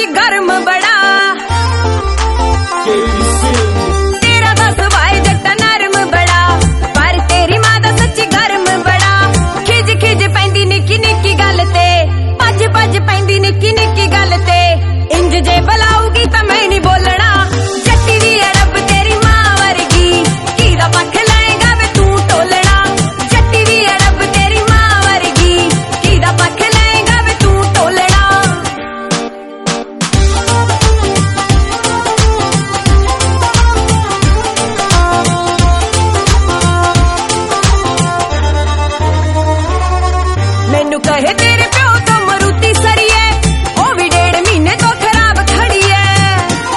सच्ची गर्म बड़ा तेरा दा सवाए जट्टा नरम बड़ा पर तेरी मां दा सच्ची गर्म बड़ा खिज खिज पैंदी निक्की निक्की गल ते भज भज पैंदी निक्की निक्की गल ते इंज जे बुलाऊगी तां मैं नहीं बोलना जट्टी दी है रब तेरी मां वर्गी कीदा पक्ख लाएगा वे तू टोलना जट्टी दी है रब तेरी मां वर्गी कीदा पक्ख लाएगा वे तू टोलना मैनू कहे तेरे प्यो तो मरूती सरी है ओ भी 1.5 महीने तो खराब खड़ी है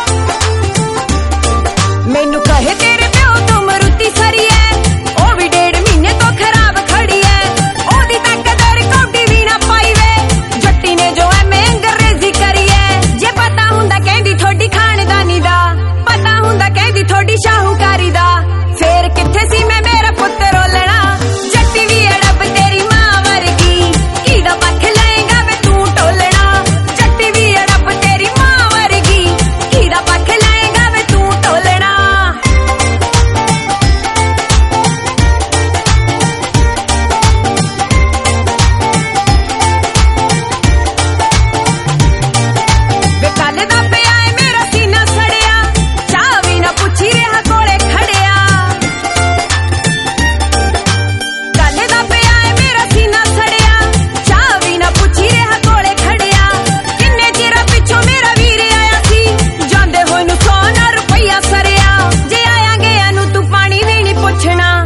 मैनू कहे तेरे प्यो तो मरूती सरी है ओ भी 1.5 महीने तो खराब खड़ी है ओदी तक कदर कोटी भी ना पाई वे जट्टी ने जो है मैं अंग्रेजी करी है जे पता हुंदा कहंदी थोड़ी खानदानी दा पता हुंदा कहंदी थोड़ी शाहूकारी दा फेर किथे सी मैं मेरा पुत्तर रोलना जट्टी भी है रब तेरी मां वर्गी कीदा पक्ख लाएगा वे तू टोलना जट्टी भी है रब तेरी मां वर्गी कीदा पक्ख लाएगा वे तू टोलना वे कल दा पिया है मेरा सीना सड़िया चाह भी ना पुछी रहा कोले खड़िया कल दा पिया है मेरा सीना सड़िया चाह भी ना पुछी रहा कोले खड़िया किन्ने चिरा पिछों मेरा वीर आया सी जांदे होए नू 100 रुपया सरिया जे आया गया नू तू पानी भी नहीं पुछना